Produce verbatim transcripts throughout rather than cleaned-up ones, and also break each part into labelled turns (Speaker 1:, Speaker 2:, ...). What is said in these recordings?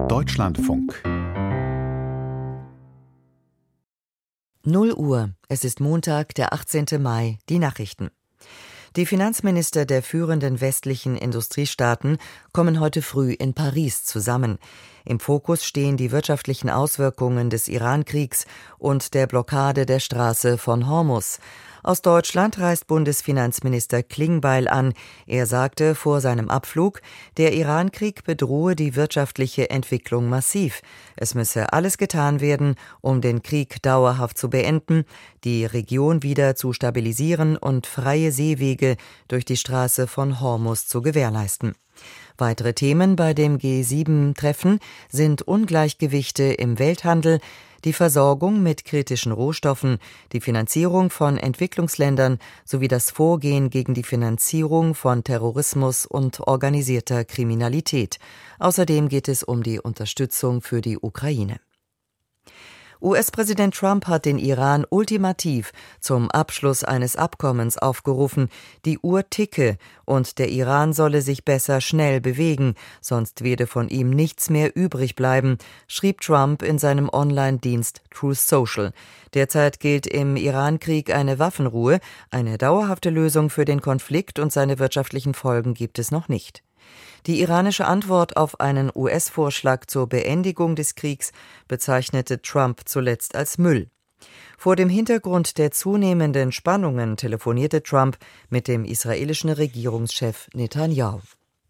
Speaker 1: Deutschlandfunk.
Speaker 2: null Uhr. Es ist Montag, der achtzehnten Mai. Die Nachrichten. Die Finanzminister der führenden westlichen Industriestaaten kommen heute früh in Paris zusammen. Im Fokus stehen die wirtschaftlichen Auswirkungen des Iran-Kriegs und der Blockade der Straße von Hormuz. Aus Deutschland reist Bundesfinanzminister Klingbeil an. Er sagte vor seinem Abflug, der Iran-Krieg bedrohe die wirtschaftliche Entwicklung massiv. Es müsse alles getan werden, um den Krieg dauerhaft zu beenden, die Region wieder zu stabilisieren und freie Seewege durch die Straße von Hormuz zu gewährleisten. Weitere Themen bei dem G sieben Treffen sind Ungleichgewichte im Welthandel, die Versorgung mit kritischen Rohstoffen, die Finanzierung von Entwicklungsländern sowie das Vorgehen gegen die Finanzierung von Terrorismus und organisierter Kriminalität. Außerdem geht es um die Unterstützung für die Ukraine. U S-Präsident Trump hat den Iran ultimativ zum Abschluss eines Abkommens aufgerufen, die Uhr ticke und der Iran solle sich besser schnell bewegen, sonst werde von ihm nichts mehr übrig bleiben, schrieb Trump in seinem Online-Dienst Truth Social. Derzeit gilt im Iran-Krieg eine Waffenruhe, eine dauerhafte Lösung für den Konflikt und seine wirtschaftlichen Folgen gibt es noch nicht. Die iranische Antwort auf einen U S-Vorschlag zur Beendigung des Kriegs bezeichnete Trump zuletzt als Müll. Vor dem Hintergrund der zunehmenden Spannungen telefonierte Trump mit dem israelischen Regierungschef Netanyahu.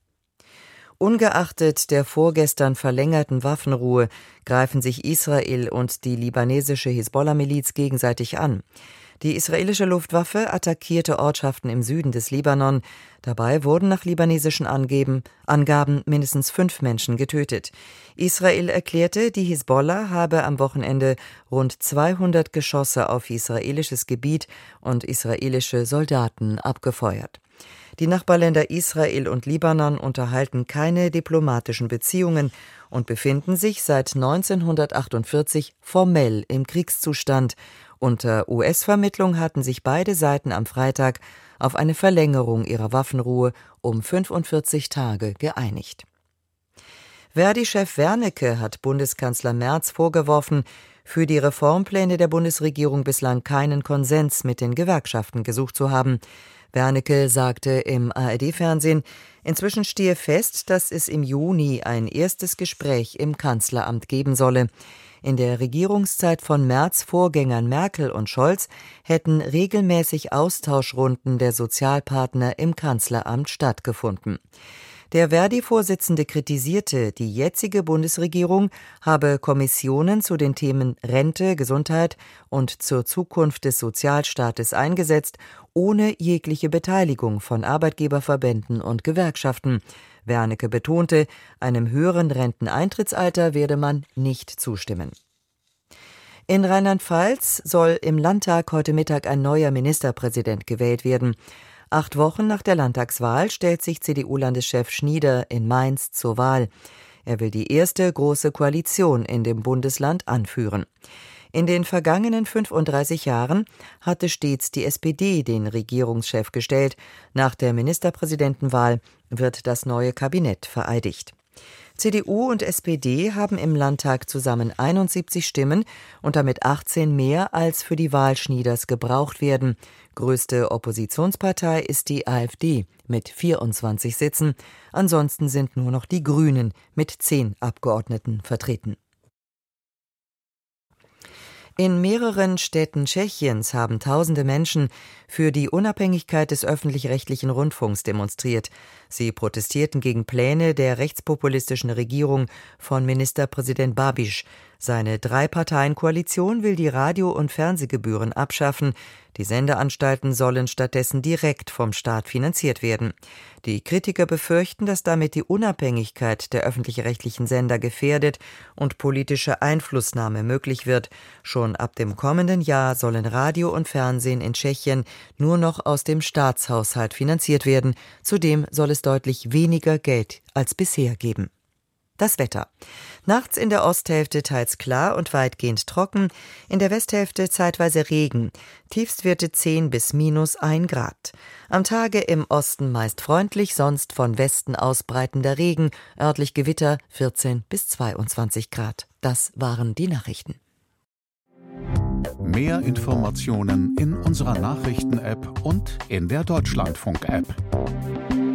Speaker 2: Ungeachtet der vorgestern verlängerten Waffenruhe greifen sich Israel und die libanesische Hisbollah-Miliz gegenseitig an. Die israelische Luftwaffe attackierte Ortschaften im Süden des Libanon. Dabei wurden nach libanesischen Angeben, Angaben mindestens fünf Menschen getötet. Israel erklärte, die Hisbollah habe am Wochenende rund zweihundert Geschosse auf israelisches Gebiet und israelische Soldaten abgefeuert. Die Nachbarländer Israel und Libanon unterhalten keine diplomatischen Beziehungen und befinden sich seit neunzehnhundertachtundvierzig formell im Kriegszustand. Unter U S-Vermittlung hatten sich beide Seiten am Freitag auf eine Verlängerung ihrer Waffenruhe um fünfundvierzig Tage geeinigt. Verdi-Chef Wernicke hat Bundeskanzler Merz vorgeworfen, für die Reformpläne der Bundesregierung bislang keinen Konsens mit den Gewerkschaften gesucht zu haben. Wernicke sagte im A R D-Fernsehen, inzwischen stehe fest, dass es im Juni ein erstes Gespräch im Kanzleramt geben solle. In der Regierungszeit von Merz Vorgängern Merkel und Scholz hätten regelmäßig Austauschrunden der Sozialpartner im Kanzleramt stattgefunden. Der Verdi-Vorsitzende kritisierte, die jetzige Bundesregierung habe Kommissionen zu den Themen Rente, Gesundheit und zur Zukunft des Sozialstaates eingesetzt, ohne jegliche Beteiligung von Arbeitgeberverbänden und Gewerkschaften. Wernicke betonte, einem höheren Renteneintrittsalter werde man nicht zustimmen. In Rheinland-Pfalz soll im Landtag heute Mittag ein neuer Ministerpräsident gewählt werden. Acht Wochen nach der Landtagswahl stellt sich C D U-Landeschef Schnieder in Mainz zur Wahl. Er will die erste große Koalition in dem Bundesland anführen. In den vergangenen fünfunddreißig Jahren hatte stets die S P D den Regierungschef gestellt. Nach der Ministerpräsidentenwahl wird das neue Kabinett vereidigt. C D U und S P D haben im Landtag zusammen einundsiebzig Stimmen und damit achtzehn mehr, als für die Wahl Schnieders gebraucht werden. Größte Oppositionspartei ist die A f D mit vierundzwanzig Sitzen. Ansonsten sind nur noch die Grünen mit zehn Abgeordneten vertreten. In mehreren Städten Tschechiens haben tausende Menschen für die Unabhängigkeit des öffentlich-rechtlichen Rundfunks demonstriert. Sie protestierten gegen Pläne der rechtspopulistischen Regierung von Ministerpräsident Babiš. Seine Drei-Parteien-Koalition will die Radio- und Fernsehgebühren abschaffen. Die Sendeanstalten sollen stattdessen direkt vom Staat finanziert werden. Die Kritiker befürchten, dass damit die Unabhängigkeit der öffentlich-rechtlichen Sender gefährdet und politische Einflussnahme möglich wird. Schon ab dem kommenden Jahr sollen Radio und Fernsehen in Tschechien nur noch aus dem Staatshaushalt finanziert werden. Zudem soll es deutlich weniger Geld als bisher geben. Das Wetter. Nachts in der Osthälfte teils klar und weitgehend trocken, in der Westhälfte zeitweise Regen, Tiefstwerte zehn bis minus ein Grad. Am Tage im Osten meist freundlich, sonst von Westen ausbreitender Regen, örtlich Gewitter vierzehn bis zweiundzwanzig Grad. Das waren die Nachrichten.
Speaker 1: Mehr Informationen in unserer Nachrichten-App und in der Deutschlandfunk-App.